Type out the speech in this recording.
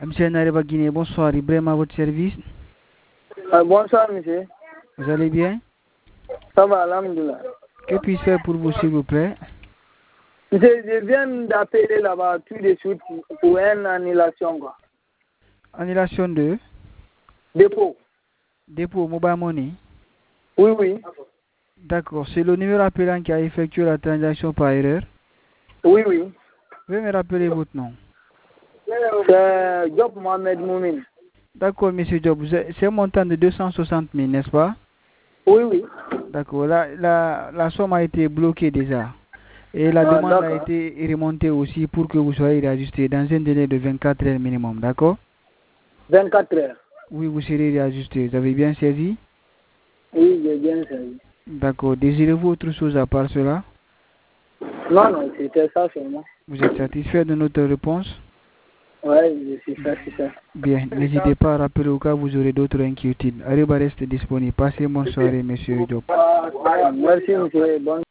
Monsieur Nareba Guinée, bonsoir. Ibrahim à votre service. Bonsoir, monsieur. Vous allez bien? Ça va, alhamdoulilah. Que puis-je faire pour vous, s'il vous plaît? Je viens d'appeler là-bas tout de suite pour une annulation, quoi. Annulation de? Dépôt. Dépôt mobile money? Oui, oui. D'accord. C'est le numéro appelant qui a effectué la transaction par erreur? Oui, oui. Veuillez me rappeler votre nom. C'est Job Mohamed Moumin. D'accord, monsieur Job. C'est un montant de 260 000, n'est-ce pas? Oui, oui. D'accord. La somme a été bloquée déjà. Et la demande a été remontée aussi pour que vous soyez réajusté dans un délai de 24 heures minimum. D'accord? 24 heures. Oui, vous serez réajusté. Vous avez bien saisi? Oui, j'ai bien saisi. D'accord. Désirez-vous autre chose à part cela? Non, non, c'était ça seulement. Vous êtes satisfait de notre réponse? Oui, je suis satisfait. Bien, n'hésitez pas à rappeler au cas où vous aurez d'autres inquiétudes. Arriba reste disponible. Passez bonne soirée, monsieur Diop. Merci, monsieur. Bonne